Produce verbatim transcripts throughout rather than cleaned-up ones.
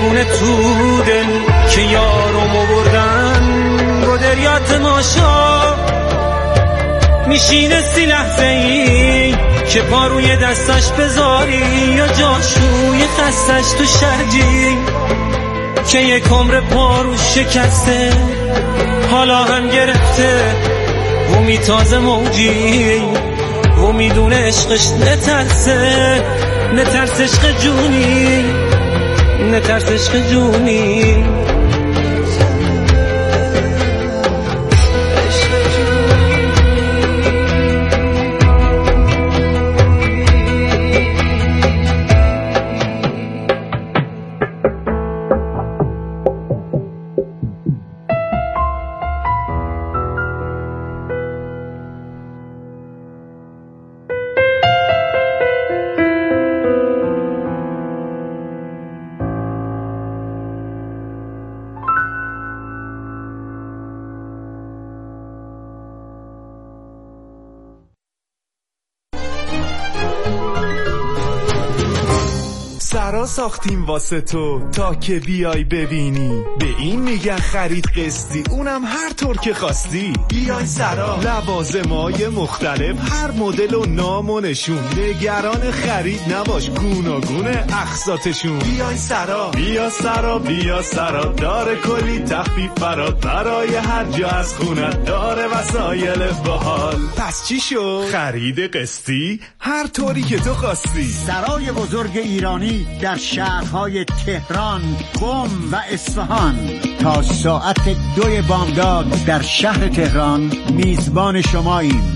گونه تو دل که یارمو بردن رو دریا تماشا میشینستی لحظه ای که پا روی دستش بذاری یا جاشوی خستش تو شرجی که یک عمر پا رو شکسته حالا هم گرفته و میتازه موجی و میدونه عشقش نترسه نترس عشق جونی نترس عشق جونی سرا ساختیم واسه تو تا که بیای ببینی، به این میگن خرید قسطی، اونم هر طور که خواستی. بیای سرا، لوازمای مختلف، هر مدل و نام و نشون، نگران خرید نباش، گوناگونه اقساطشون. بیای سرا، بیا سرا بیا سرا، داره کلی تخفیف برات، برای هر جا از خونت داره وسایل باحال. پس چی شد؟ خرید قسطی هر طوری که تو خواستی. سرای بزرگ ایرانی در شهرهای تهران، قم و اصفهان تا ساعت دوی بامداد در شهر تهران میزبان شماییم.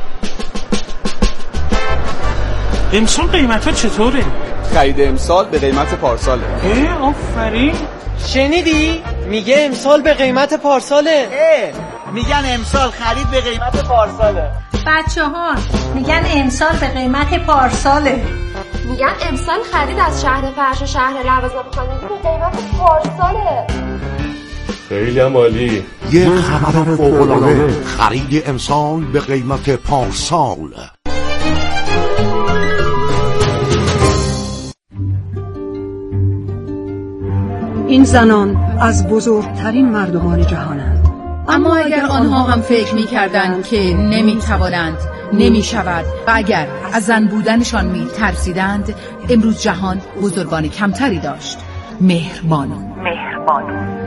امسال قیمت ها چطوره؟ خرید امسال به قیمت پارساله. اه آفرین. شنیدی؟ میگه امسال به قیمت پارساله. اه میگن امسال خرید به قیمت پارساله. بچه ها میگن امسال به قیمت پارساله. میگن امسال خرید از شهر فرش و شهر لوازم خانگی به قیمت پارساله. خیلی هم عالی. یه خبر فوق‌العاده، خرید امسال به قیمت پارسال. این زنان از بزرگترین مردمان جهانند، اما اگر آنها هم فکر می کردند که نمی توانند، نمی شود و اگر از زن بودنشان می ترسیدند، امروز جهان بزرگان کمتری داشت. مهربانو مهربانو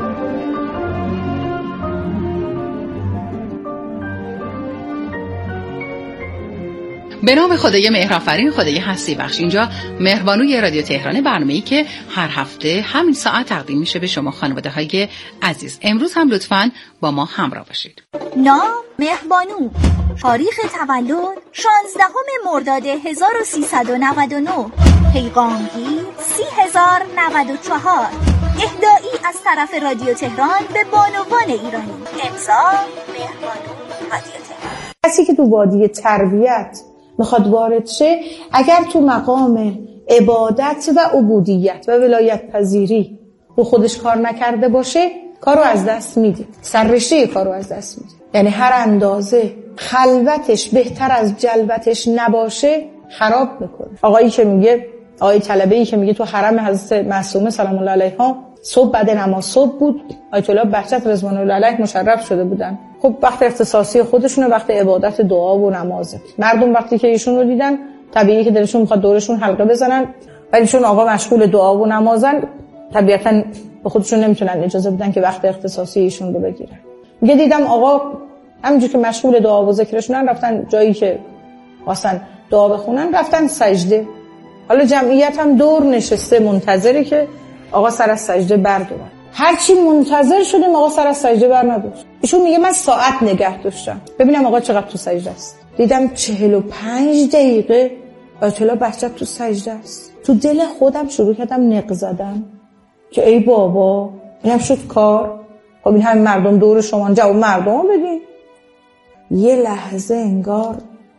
به نام خدای مهرآفرین، خدای هستی بخش. اینجا مهربانوی رادیو تهران، برنامه‌ای که هر هفته همین ساعت تقدیم میشه به شما خانواده‌های عزیز. امروز هم لطفاً با ما همراه باشید. نام مهربانو، تاریخ تولد شانزدهم مرداد هزار و سیصد و نود و نه، پیغامگیر سی هزار و نود و چهار، اهدایی از طرف رادیو تهران به بانوان ایرانی. امضا مهربانو رادیو تهران. کسی که تو وادی تربیت میخواد وارد شه، اگر تو مقام عبادت و عبودیت و ولایت پذیری رو خودش کار نکرده باشه، کارو از دست میده، سررشته کارو از دست میده. یعنی هر اندازه خلوتش بهتر از جلوتش نباشه خراب میکنه. آقایی که میگه، آقای طلبه‌ای که میگه تو حرم حضرت معصومه سلام الله علیها صبح بعد نماز صبح بود، آیت الله بهجت رضوان الله علیه مشرف شده بودن. خب وقت اختصاصی خودشونه، وقت عبادت دعا و نمازه. مردم وقتی که ایشون رو دیدن طبیعیه که دلشون میخواد دورشون حلقه بزنن، ولی چون آقا مشغول دعا و نمازن طبیعتاً به خودشون نمیتونن اجازه بدن که وقت اختصاصی ایشون رو بگیرن. میگه دیدم آقا همونجوری که مشغول دعا و ذکرشونن رفتن جایی که واسن دعا بخونن رفتن سجده. حالا جمعیت هم دور نشسته منتظره که آقا سر از سجده بردارن. هرچی منتظر شدیم آقا سر از سجده بر نداشت. ایشون میگه من ساعت نگه داشتم ببینم آقا چقدر تو سجده است. دیدم چهل و پنج دقیقه آیت الله بهجت تو سجده است. تو دل خودم شروع کردم نق زدن که ای بابا اینم شد کار. خب این همه مردم دور شما، جواب مردم بدین. یه لحظه انگار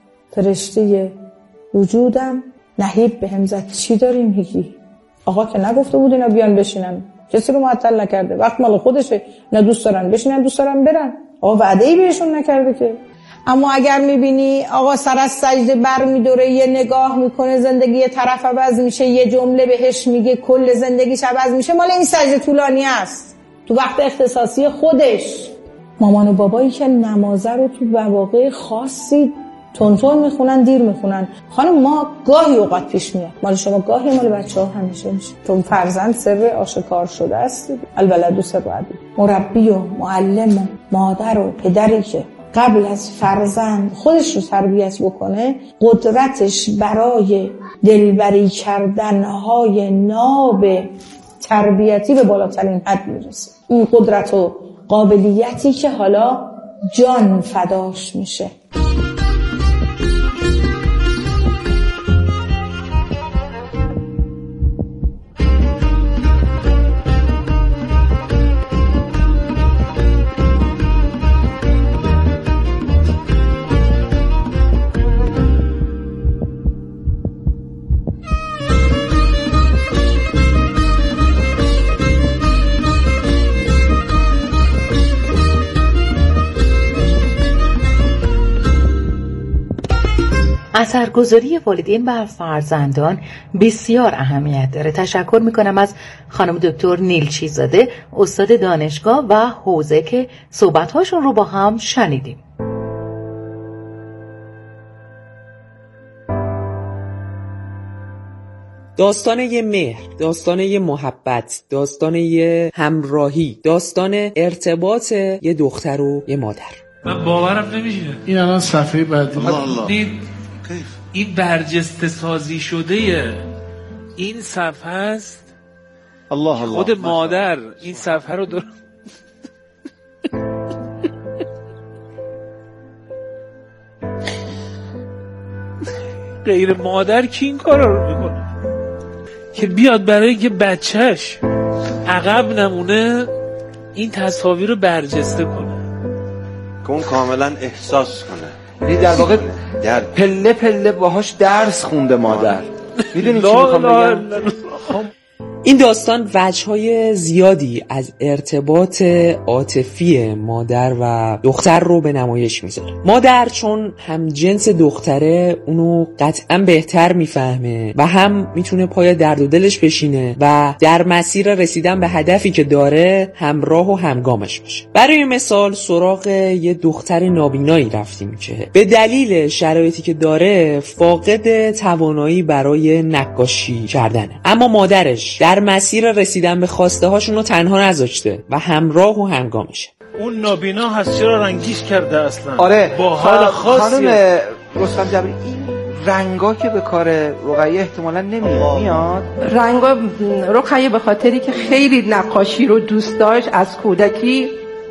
فرشته وجودم نهیب بهم زد چی داری میگی؟ آقا که نگفته بود اینا بیان بشینن، کسی رو معطل نکرده، وقت مال خودشه، اینا دوست دارن بشینن دوست دارن برن، آقا وعده‌ای بهشون نکرده که. اما اگر میبینی آقا سر از سجده بر میدوره، یه نگاه میکنه زندگی یه طرف عوض میشه، یه جمله بهش میگه کل زندگیش عوض میشه، مال این سجده طولانی است تو وقت اختصاصی خودش. مامان و بابایی که نمازه رو تو مواقع خاصی تونتون میخونن، دیر میخونن. خانم ما گاهی اوقات پیش میاد، مال شما گاهی، مال بچه ها همیشه میشه. تو فرزند سر آشکار شده است، الولد سر ابی. مربی و معلم و مادر و پدری که قبل از فرزند خودش رو تربیت بکنه، قدرتش برای دلبری کردنهای ناب تربیتی به بالاترین حد میرسه. این قدرت و قابلیتی که حالا جان فداش میشه. اثرگذاری والدین بر فرزندان بسیار اهمیت داره. تشکر میکنم از خانم دکتر نیلچی زاده، استاد دانشگاه و حوزه که صحبت‌هاشون رو با هم شنیدیم. داستان یه مهر، داستان یه محبت، داستان یه همراهی، داستان ارتباط یه دختر و یه مادر. من باورم نمیشه این الان صفحه بعدی این این برجسته سازی شده این صفحه است. الله الله. خود مادر این صفحه رو داره. غیر مادر کی این کارا رو میکنه که بیاد برای که بچهش عقب نمونه این تصاویر رو برجسته کنه، که اون کاملا احساس کنه. یعنی در واقع در پله پله باهاش درس خونده مادر. میدونی چی میخوام بگم؟ این داستان وجه‌های زیادی از ارتباط عاطفی مادر و دختر رو به نمایش میذاره. مادر چون هم جنس دختره اونو قطعا بهتر میفهمه و هم میتونه پای درد و دلش بشینه و در مسیر رسیدن به هدفی که داره همراه و همگامش باشه. برای مثال سراغ یه دختر نابینایی رفتیم که به دلیل شرایطی که داره فاقد توانایی برای نقاشی کردنه، اما مادرش در مسیر رسیدن به خواسته هاشون رو تنها نذاشته و همراه و همگامشه. اون نابینا هست چرا رنگیش کرده اصلا؟ آره با حال خاصی. خانم رستم جبری این رنگا که به کار رقیه احتمالاً نمیاد. میاد رنگا رقیه به خاطری که خیلی نقاشی رو دوست داشت از کودکی،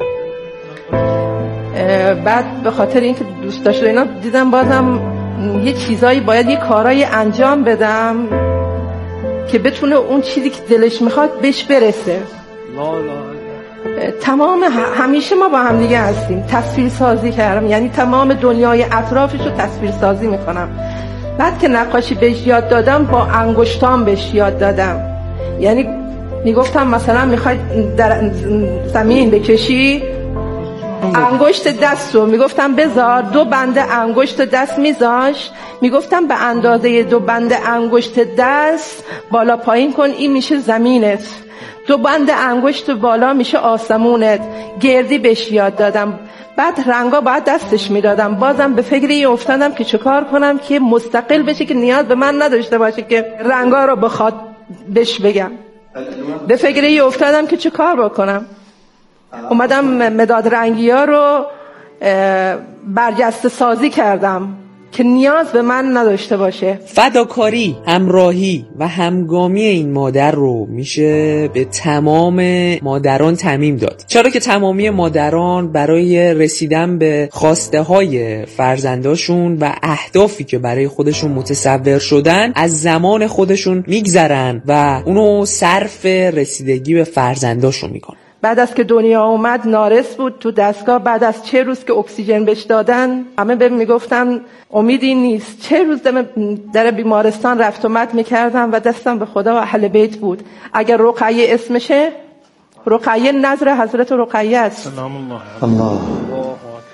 بعد به خاطر اینکه دوست داشت اینا دیدم بازم یه چیزایی باید یه کارایی انجام بدم که بتونه اون چیزی که دلش میخواد بهش برسه. لا لا. تمام همیشه ما با هم دیگه هستیم. تصویر سازی کردم، یعنی تمام دنیای اطرافش رو تصویر سازی میکنم. بعد که نقاشی بهش یاد دادم با انگشتام بهش یاد دادم. یعنی میگفتم مثلا میخوای در زمین بکشی، انگشت دست رو میگفتم بذار، دو بنده انگشت دست میذاش، میگفتم به اندازه دو بنده انگشت دست بالا پایین کن، این میشه زمینت، دو بنده انگشت بالا میشه آسمونت. گردی بهش یاد دادم. بعد رنگا باید دستش میدادم. بازم به فکر این افتادم که چه کار کنم که مستقل بشه، که نیاز به من نداشته باشه که رنگا رو بخواد بهش بگم. به فکر این افتادم که چه کار بکنم. اومدم مداد رنگی ها رو برجسته سازی کردم که نیاز به من نداشته باشه. فداکاری، همراهی و همگامی این مادر رو میشه به تمام مادران تعمیم داد، چرا که تمامی مادران برای رسیدن به خواسته های فرزنداشون و اهدافی که برای خودشون متصور شدن از زمان خودشون میگذرن و اونو صرف رسیدگی به فرزنداشون میکنن. بعد از که دنیا اومد نارس بود تو دستگاه. بعد از چه روز که اکسیژن بهش دادن همه بهم میگفتن امیدی نیست. چه روز در بیمارستان رفت اومد میکردم و دستم به خدا و اهل بیت بود. اگر رقیه اسمشه، رقیه نظر حضرت رقیه است. سلام الله. الله.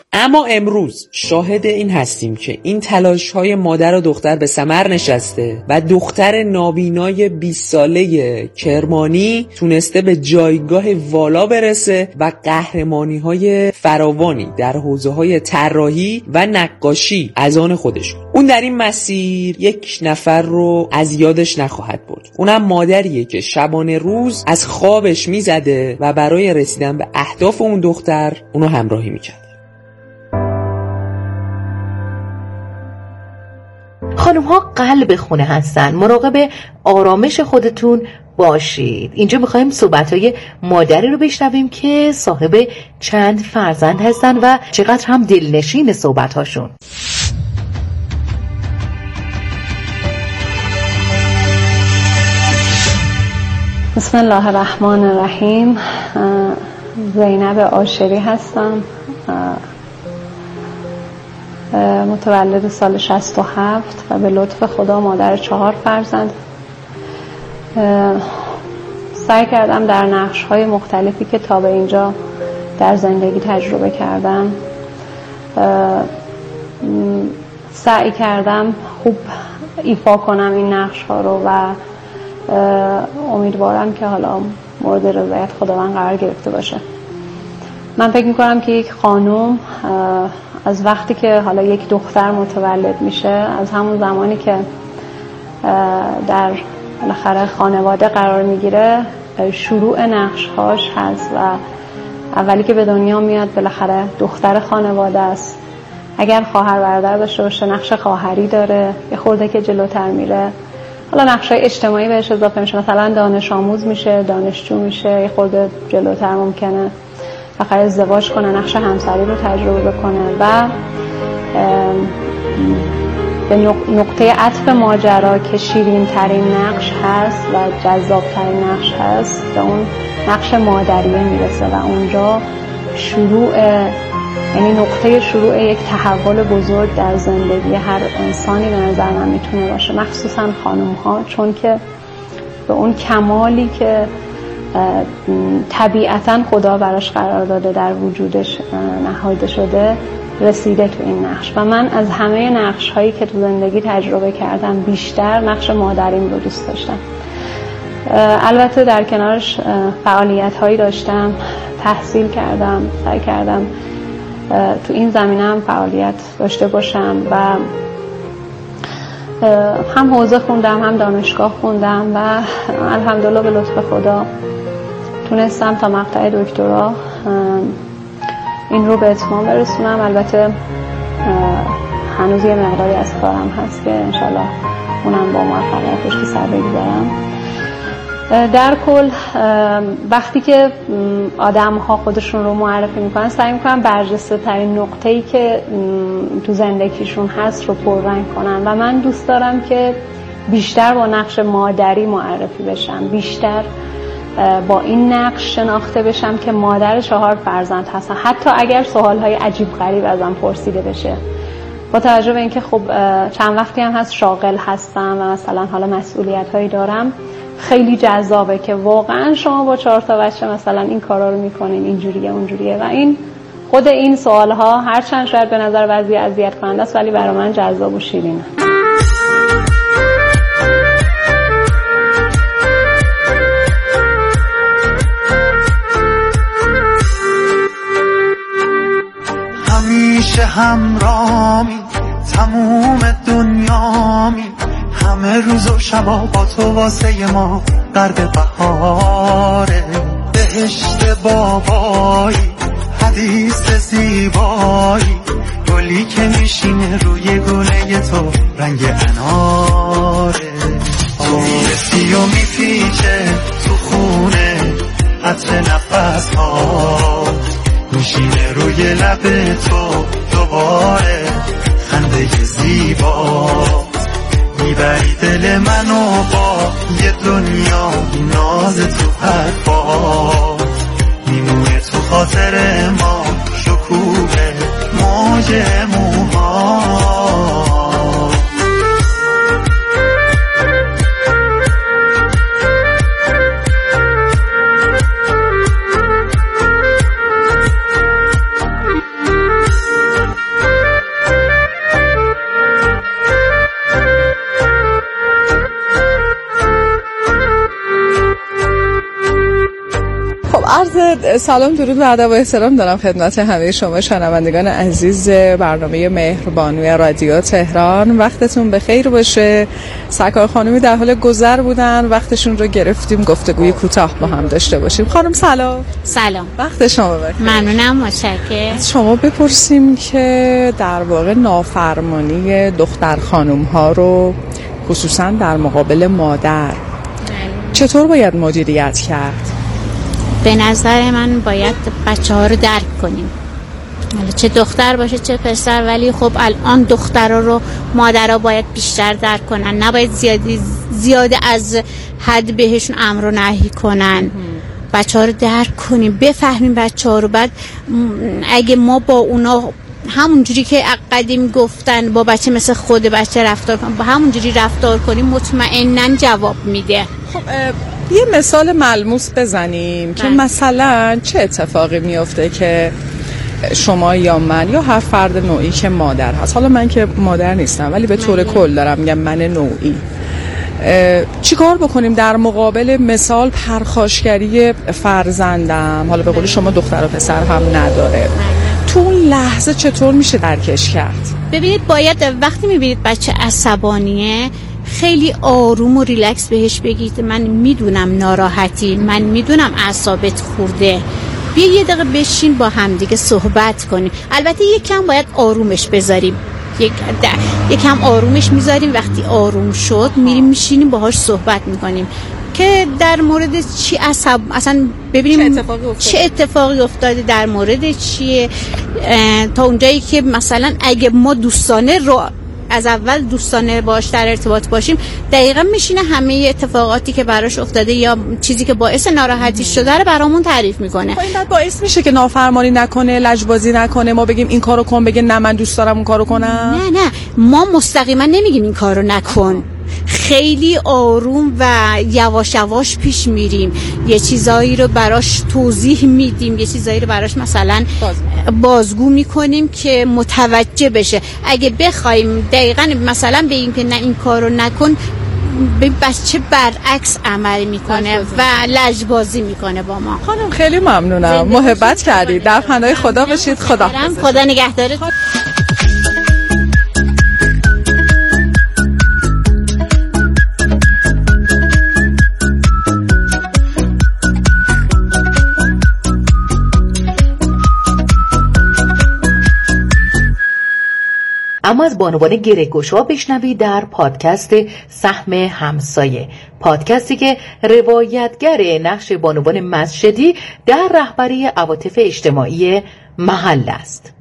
اما امروز شاهد این هستیم که این تلاش های مادر و دختر به ثمر نشسته و دختر نابینای بیست ساله کرمانی تونسته به جایگاه والا برسه و قهرمانی های فراوانی در حوزه های طراحی و نقاشی از آن خودش. اون در این مسیر یک نفر رو از یادش نخواهد برد. اونم مادریه که شبانه روز از خوابش میزده و برای رسیدن به اهداف اون دختر اونو همراهی میکرد. خانم ها قلب خونه هستن، مراقب آرامش خودتون باشید. اینجا میخوایم صحبت های مادری رو بشنویم که صاحب چند فرزند هستن و چقدر هم دلنشین صحبت هاشون. بسم الله الرحمن الرحیم. زینب عاشری هستم، متولد سال شصت و هفت و به لطف خدا مادر چهار فرزند. سعی کردم در نقش‌های مختلفی که تا به اینجا در زندگی تجربه کردم سعی کردم خوب ایفا کنم این نقش‌ها رو و امیدوارم که حالا مورد رضایت خداوند قرار گرفته باشه. من فکر می‌کنم که یک خانم از وقتی که حالا یک دختر متولد میشه، از همون زمانی که در بالاخره خانواده قرار میگیره، شروع نقش‌هاش هست و اولی که به دنیا میاد بالاخره دختر خانواده است. اگر خواهر برادر داشته باشه نقش خواهری داره، یه خورده که جلوتر میره حالا نقش‌های اجتماعی بهش اضافه میشه، مثلا دانش آموز میشه، دانشجو میشه، یه خورده جلوتر ممکنه بالاخره ازدواج کنه، نقش همسری رو تجربه بکنه و به نقطه عطف ماجرا که شیرین ترین نقش هست و جذاب ترین نقش هست به اون نقش مادریه میرسه و اونجا شروع، یعنی نقطه شروع یک تحول بزرگ در زندگی هر انسانی به نظر من میتونه باشه، مخصوصا خانم ها، چون که به اون کمالی که طبیعتاً خدا براش قرار داده در وجودش نهاده شده رسیده تو این نقش. و من از همه نقش هایی که تو زندگی تجربه کردم بیشتر نقش مادریم رو دوست داشتم. البته در کنارش فعالیت هایی داشتم، تحصیل کردم، سعی کردم تو این زمینه هم فعالیت داشته باشم و هم حوزه خوندم هم دانشگاه خوندم و الحمدلله به لطف خدا تونستم تا مقطع دکترا این رو به اتمام برسونم. البته هنوز یه مقداری از کارم هست که انشالله اونم با موفقیت پشت سر بگذارم. در کل وقتی که آدم ها خودشون رو معرفی میکنن سعی میکنن برجسته ترین نقطه‌ای که تو زندگیشون هست رو پررنگ کنن و من دوست دارم که بیشتر با نقش مادری معرفی بشم، بیشتر با این نقش شناخته بشم که مادر چهار فرزند هستم، حتی اگر سوالهای عجیب غریب ازم پرسیده بشه. با توجه به اینکه خب چند وقتی هم هست شاغل هستم و مثلا حالا مسئولیت هایی دارم، خیلی جذابه که واقعا شما با چهار تا بچه مثلا این کارا رو میکنین، اینجوریه اونجوریه و این خود این سوال ها هرچند شاید به نظر بعضی اذیت کننده است ولی برای من جذاب و شیرینه. همیشه همرامی تموم دنیامی، همه روز و شبا با تو واسه ما غرق بهاره، بهشت بابایی حدیث زیبایی، گلی که میشینه روی گونه تو رنگ اناره، تو میرسی و میپیچه تو خونه عطر نفس ها، میشینه روی لب تو دوباره خنده زیبا، میبری دل منو با یه دنیا ناز تو حرفات، میمونه تو خاطر ما شکوه موج موها. عرض سلام درود و ادب و احترام دارم خدمت همه شما شنوندگان عزیز برنامه مهربانوی رادیو تهران. وقتتون بخیر باشه. سرکار خانمی در حال گذر بودن، وقتشون رو گرفتیم گفتگوی کوتاه با هم داشته باشیم. خانم سلام. سلام. وقت شما بخیر. ممنونم، متشکرم. از شما بپرسیم که در واقع نافرمانی دختر خانم ها رو خصوصا در مقابل مادر چطور باید مدیریت کرد؟ به نظر من باید بچه ها رو درک کنیم، حالا چه دختر باشه چه پسر، ولی خب الان دخترها رو مادرها باید بیشتر درک کنن، نباید زیادی زیاده از حد بهشون امر و نهی کنن. بچه ها رو درک کنیم، بفهمیم بچه ها رو. بعد اگه ما با اونا همونجوری که قدیم گفتن با بچه مثل خود بچه رفتار کنیم، با همونجوری رفتار کنیم، مطمئناً جواب میده. خب یه مثال ملموس بزنیم که مثلا چه اتفاقی میفته که شما یا من یا هر فرد نوعی که مادر هست، حالا من که مادر نیستم ولی به طور کل دارم میگم من نوعی، چی کار بکنیم در مقابل مثال پرخاشگری فرزندم، حالا به قول شما دختر و پسر هم نداره، تو اون لحظه چطور میشه درکش کرد؟ ببینید باید وقتی میبینید بچه عصبانیه خیلی آروم و ریلکس بهش بگید من میدونم ناراحتی، من میدونم اعصابت خورده، بیا یه دقیقه بشین با همدیگه صحبت کنیم. البته یکم باید آرومش بذاریم، یک یکم آرومش میذاریم، وقتی آروم شد میریم میشینیم باهاش صحبت میکنیم که در مورد چی عصب اصلا ببینیم چه اتفاقی افتاده, چه اتفاقی افتاده در مورد چیه، تا اونجایی که مثلا اگه ما دوستانه رو از اول دوستانه باش در ارتباط باشیم، دقیقاً میشینه همه اتفاقاتی که براش افتاده یا چیزی که باعث ناراحتی شده رو برامون تعریف میکنه. خب این بعد باعث میشه که نافرمانی نکنه، لجبازی نکنه، ما بگیم این کارو کن بگه نه من دوست دارم اون کارو کنم؟ نه نه، ما مستقیما نمیگیم این کارو نکن، خیلی آروم و یواش یواش پیش میریم، یه چیزایی رو براش توضیح میدیم، یه چیزایی رو براش مثلا بازگو میکنیم که متوجه بشه. اگه بخوایم دقیقاً مثلا بگیم که نه این کارو نکن، بچه برعکس عمل میکنه و لجبازی میکنه با ما. خانم خیلی ممنونم، محبت کردید، در پناه خدا باشید. خدا خدا نگهدارت. اما از بانوان گره‌گشا بشنوید در پادکست سهم همسایه، پادکستی که روایتگر نقش بانوان مسجدی در رهبری عواطف اجتماعی محل است.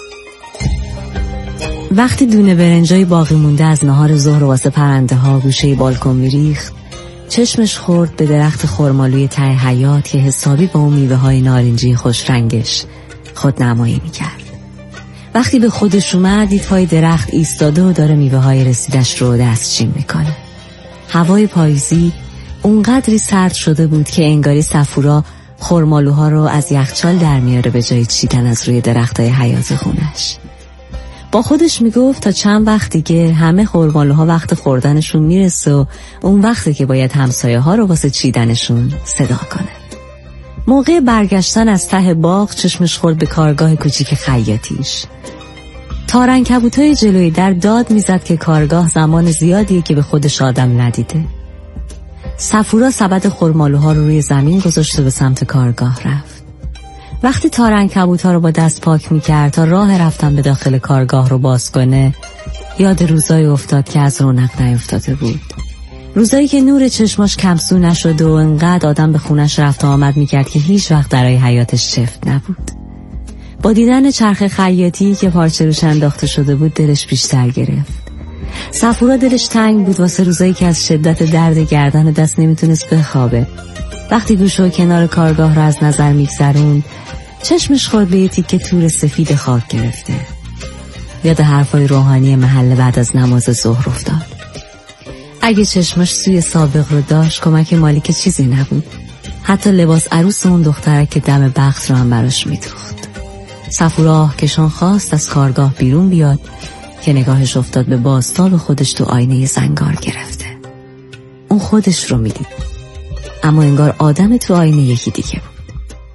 وقتی دونه برنجای باقی مونده از نهار ظهر واسه پرنده ها گوشه بالکن میریخت، چشمش خورد به درخت خرمالوی ته حیاط که حسابی با اون میوه های نارنجی خوش رنگش خود نمایی میکرد. وقتی به خودش اومد دید پای درخت ایستاده و داره میوه های رسیدش رو دستچین میکنه. هوای پاییزی اونقدری سرد شده بود که انگاری صفورا خرمالوها رو از یخچال در میاره به جای چیدن از روی درختای حیاط خونش. با خودش میگفت تا چند وقت دیگه همه خرمالوها وقت خوردنشون میرسه و اون وقتی که باید همسایه ها رو واسه چیدنشون صدا کنه. موقع برگشتن از ته باغ چشمش خورد به کارگاه کوچیک خیاطیش. تارعنکبوتای جلوی در داد میزد که کارگاه زمان زیادیه که به خودش آدم ندیده. صفورا سبد خرمالوها رو روی زمین گذاشت و به سمت کارگاه رفت. وقتی تارعنکبوت‌ها رو با دست پاک میکرد تا راه رفتن به داخل کارگاه رو باز کنه، یاد روزای افتاد که از رونق نیفتاده بود. روزایی که نور چشماش کمسو نشد و انقدر آدم به خونش رفت و آمد میکرد که هیچ وقت درای حیاتش چفت نبود. با دیدن چرخ خیاطی که پارچه روش انداخته شده بود دلش بیشتر گرفت. صفورا دلش تنگ بود واسه روزایی که از شدت درد گردن و دست نمیتونست بخوابه. وقتی گوشو کنار کارگاه رو از نظر میگذروند، چشمش خورد به یه تیکه تور سفید خاک گرفته. یاد حرفای روحانی محله بعد از نماز ظهر افتاد. اگه چشمش سوی سابق رو داشت کمک مالیک چیزی نبود. حتی لباس عروس اون دختره که دم بخت رو هم براش میدوخت. صفورا کشان خواست از کارگاه بیرون بیاد که نگاهش افتاد به بازتاب خودش تو آینه زنگار گرفته. اون خودش رو میدید، اما انگار آدم تو آینه یکی دیگه بود.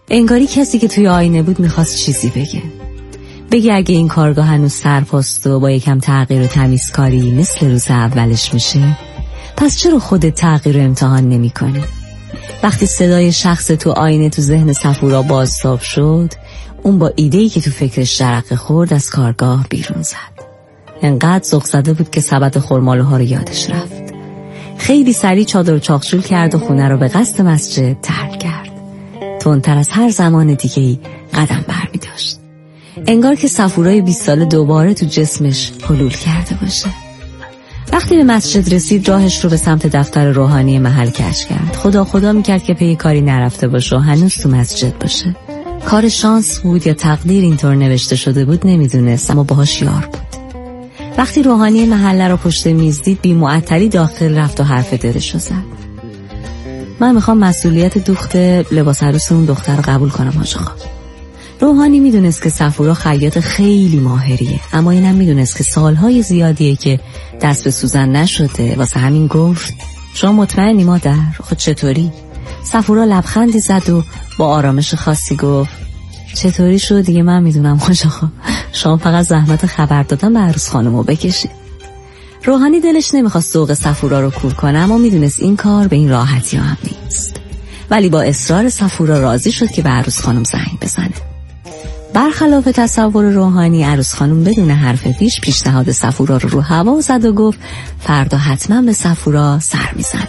انگاری کسی که توی آینه بود میخواست چیزی بگه. بگه اگه این کارگاه هنوز سرپاست و با یکم تغییر و تمیزکاری مثل روز اولش میشه، پس چرا خودت تغییر و امتحان نمی کنی؟ وقتی صدای شخص تو آینه تو ذهن صفورا بازتاب شد، اون با ایده‌ای که تو فکرش جرقه خورد از کارگاه بیرون زد. انقدر ذوق زده بود که سبد خرمالوها رو یادش رفت. خیلی سریع چادر و چاقچول کرد و خونه رو به قصد مسجد ترک کرد. تندتر از هر زمان دیگه‌ای قدم برمی داشت. انگار که صفورای بیست ساله دوباره تو جسمش حلول کرده باشه. وقتی به مسجد رسید راهش رو به سمت دفتر روحانی محل کش کرد. خدا خدا میکرد که پی کاری نرفته باشه و هنوز تو مسجد باشه. کار شانس بود یا تقدیر اینطور نوشته شده بود نمیدونست، اما باهاش یار بود. وقتی روحانی محله رو پشت میز دید بی معطلی داخل رفت و حرف دلش رو زد. من میخوام مسئولیت دوخت لباس عروس اون دختر رو قبول کنم حاج آقا. روحانی میدونست که صفورا خیاط خیلی ماهریه، اما اینم میدونست که سالهای زیادیه که دست به سوزن نشده. واسه همین گفت شما مطمئنی مادر؟ خود چطوری؟ صفورا لبخندی زد و با آرامش خاصی گفت چطوری شد دیگه من میدونم حاج آقا، شما فقط زحمت خبر دادن به عروس خانمو بکشید. روحانی دلش نمیخواست ذوق صفورا رو کور کنه، اما میدونست این کار به این راحتی هم نیست. ولی با اصرار صفورا راضی شد که به عروس خانم زنگ بزنه. برخلاف تصور روحانی، عروس خانم بدون حرف پیش پیشنهاد صفورا رو رو هوا زد و گفت فردا حتما به صفورا سر میزنه.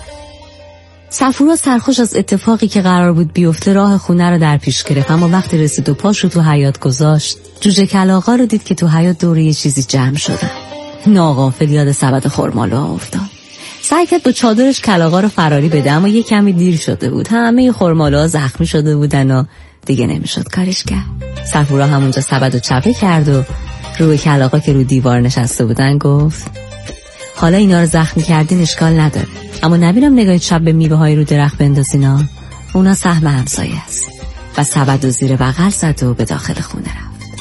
صفورا سرخوش از اتفاقی که قرار بود بیفته راه خونه رو در پیش گرفت، اما وقتی رسید و پاشو تو حیاط گذاشت جوجه کلاغا رو دید که تو حیاط دوره یه چیزی جمع شدن. ناغافل یاد سبد خرمالوها افتاد. سعی کرد با چادرش کلاغا رو فراری بده، اما یه کمی دیر شده بود. همه خرمالوها زخمی شده بودن و دیگه نمیشد کارش کرد. صفورا همونجا سبد و چپه کرد و روی کلاغا که رو دیوار نشسته بودن گفت حالا اینا رو زخمی کردین اشکال نداره، اما نبینم نگاهی شب به میوه های رو درخت بندازینا، اونا سهم همسایه است. و سبد و زیر بغل زد و به داخل خونه رفت.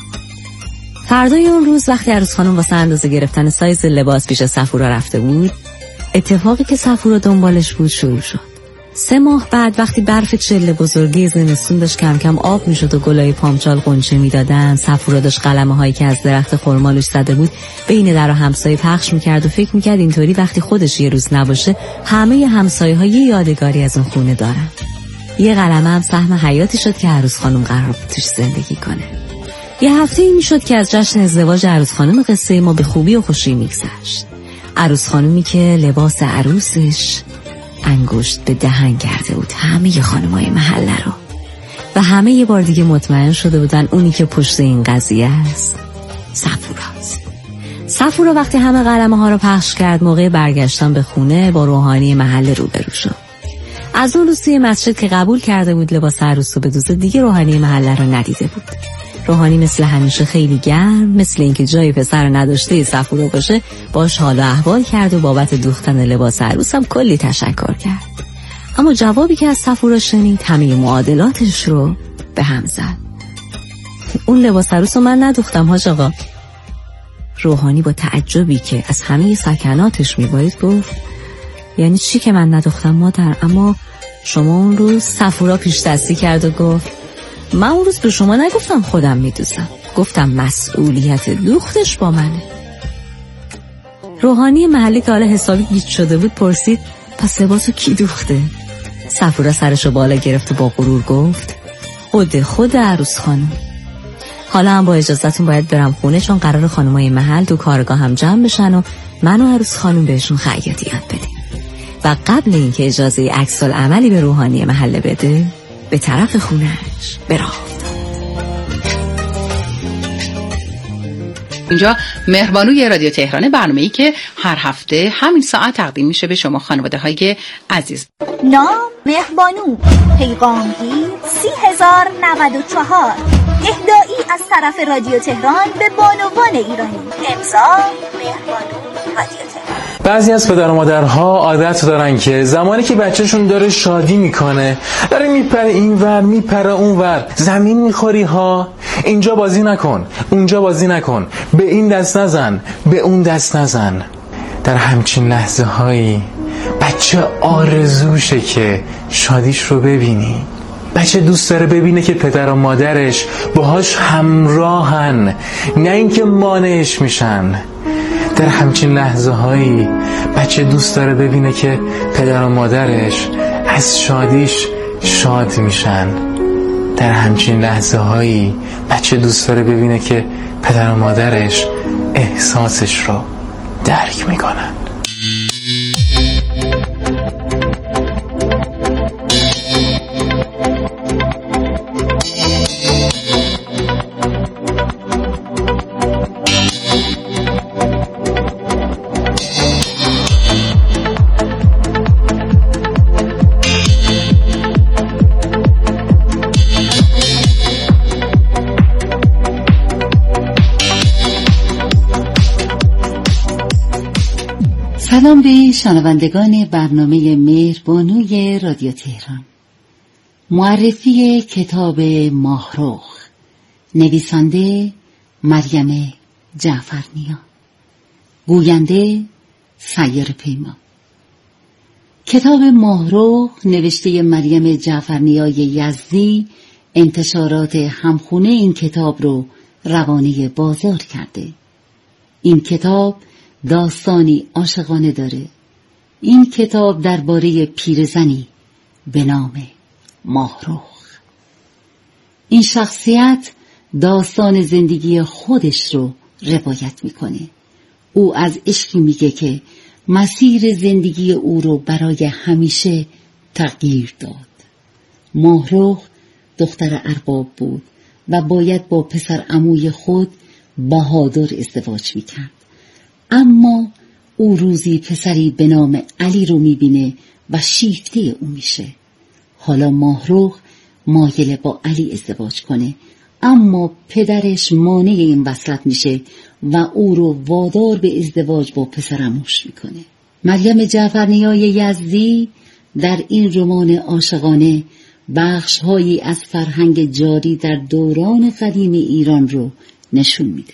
فردای اون روز وقتی عروس خانم واسه اندازه گرفتن سایز لباس پیش صفورا رفته بود، اتفاقی که صفورا دنبالش بود شروع شد. سه ماه بعد وقتی برف چله بزرگی زمستون داشت کم کم آب میشد و گلای پامچال قنچه میدادن، صفورا داشت قلمه هایی که از درخت خرمالوش زده بود بین در و همسایه پخش میکرد و فکر میکرد اینطوری وقتی خودش یه روز نباشه همه همسایه ها یه یادگاری از اون خونه دارن. یه قلمه هم سهم حیاتی شد که عروس خانم قرار بود توش زندگی کنه. یه هفته ای میشد که از جشن ازدواج عروس خانم قصه ما به خوبی و خوشی میگذشت. عروس خانمی که لباس عروسش انگشت به دهن کرده بود همه خانمای محله رو، و همه یه بار دیگه مطمئن شده بودن اونی که پشت این قضیه است صفوراست. صفورا وقتی همه قلمه ها رو پخش کرد موقع برگشتن به خونه با روحانی محله روبرو شد. از اون روز توی مسجد که قبول کرده بود لباس عروس رو بدوزه دیگه روحانی محله رو ندیده بود. روحانی مثل همیشه خیلی گرم، مثل اینکه جای پسر نداشته صفورا باشه باش حال و احوال کرد و بابت دوختن لباس عروس هم کلی تشکر کرد. اما جوابی که از صفورا شنید همه معادلاتش رو به هم زد. اون لباس عروس رو من ندوختم حاج آقا. روحانی با تعجبی که از همه سکناتش میبارید گفت یعنی چی که من ندوختم مادر؟ اما شما اون روز صفورا پیش دستی کرد و گفت من اون روز به شما نگفتم خودم میدوزم، گفتم مسئولیت دوختش با منه. روحانی محلی که حالا حسابی گیج شده بود پرسید پس لباسو کی دوخته؟ صفورا سرشو بالا گرفت و با غرور گفت خود خود عروس خانم. حالا هم با اجازهتون باید برم خونه چون قرار خانمای محل تو کارگاه هم جمع بشن و من و عروس خانم بهشون خیاطی یاد بدیم. و قبل اینکه اجازه عکس العملی به روحانی محله بده به طرف خونهش براه افتاد. اینجا مهربانوی رادیو تهران، برنامه‌ای که هر هفته همین ساعت تقدیم میشه به شما خانواده‌های عزیز. نام مهربانو، پیغامگیر سی هزار نود و چهار، اهدایی از طرف رادیو تهران به بانوان ایرانی. امضا مهربانو رادیو تهران. بعضی از پدر و مادرها عادت دارن که زمانی که بچهشون داره شادی میکنه داره میپره این ور میپره اون ور، زمین میخوری ها، اینجا بازی نکن اونجا بازی نکن، به این دست نزن به اون دست نزن. در همچین لحظه هایی بچه آرزوشه که شادیش رو ببینی، بچه دوست داره ببینه که پدر و مادرش باهاش همراهن، نه اینکه مانعش میشن. در همچین لحظه هایی بچه دوست داره ببینه که پدر و مادرش از شادیش شاد میشن. در همچین لحظه هایی بچه دوست داره ببینه که پدر و مادرش احساسش رو درک میکنن. سلام به شنوندگان برنامه مهربانوی رادیو تهران. معرفی کتاب ماهرخ، نویسنده مریم جعفرنیا، گوینده سیر پیما. کتاب ماهرخ نوشته مریم جعفرنیای یزدی انتشارات همخونه این کتاب رو روانه بازار کرده. این کتاب داستانی عاشقانه داره. این کتاب درباره پیرزنی به نام ماهرخ. این شخصیت داستان زندگی خودش رو روایت میکنه. او از عشقی میگه که مسیر زندگی او رو برای همیشه تغییر داد. ماهرخ دختر ارباب بود و باید با پسر عموی خود بهادر ازدواج میکرد. اما او روزی پسری به نام علی رو میبینه و شیفته او میشه. حالا ماهرخ مایل با علی ازدواج کنه، اما پدرش مانع این وصلت میشه و او رو وادار به ازدواج با پسرعموش میکنه. مریم جعفرنیای یزدی در این رمان عاشقانه بخش‌هایی از فرهنگ جاری در دوران قدیم ایران رو نشون میده.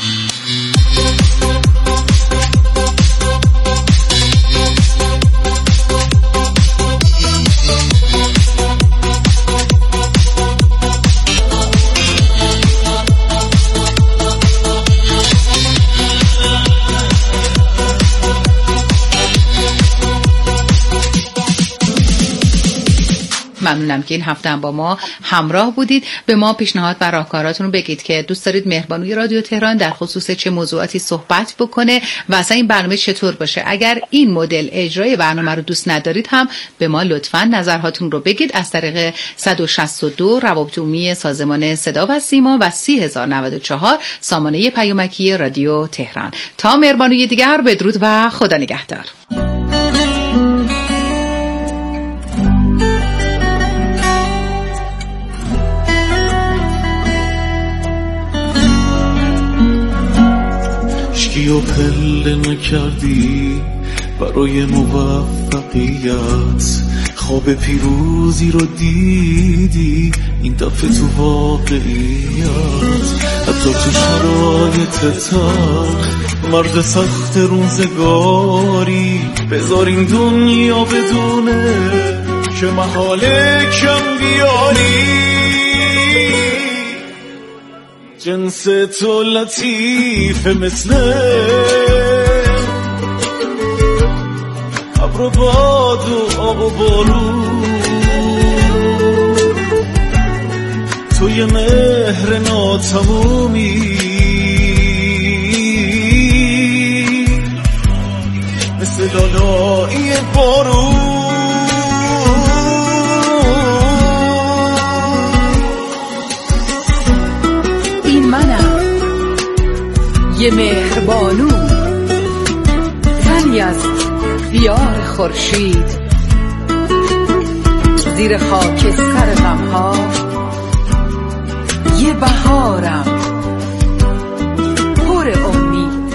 ممنونم که این هفته هم با ما همراه بودید. به ما پیشنهاد و راهکاراتون رو بگید که دوست دارید مهربانوی رادیو تهران در خصوص چه موضوعاتی صحبت بکنه و اصلا این برنامه چطور باشه. اگر این مدل اجرای برنامه رو دوست ندارید هم به ما لطفاً نظرهاتون رو بگید از طریق صد و شصت و دو روابط عمومی سازمان صدا و سیما و سی هزار و نود و چهار سامانه پیامکی رادیو تهران. تا مهربانوی دیگر، بدرود و خدا نگهدار. و پله نکردی برای موفقیت، خواب پیروزی رو دیدی این دفعه تو واقعیت. حتی تو شرایط تلخ مرد سخت روزگاری، بذار این دنیا بدونه که محاله کم بیاری. جنس تو لطیف مثل ابر و باد و آب و بارون، تو یه مهر ناتمومی مثل لالایی بارون. یه مهربانو تنی از دیار خورشید، زیر خاک سر غمها یه بهارم پر امید.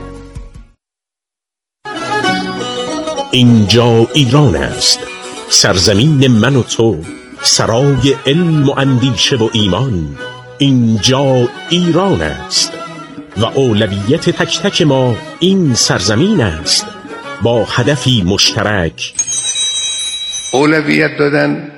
اینجا ایران است، سرزمین من و تو، سرای علم و اندیشه و ایمان. اینجا ایران است و اولویت تک تک ما این سرزمین است، با هدفی مشترک اولویت دادن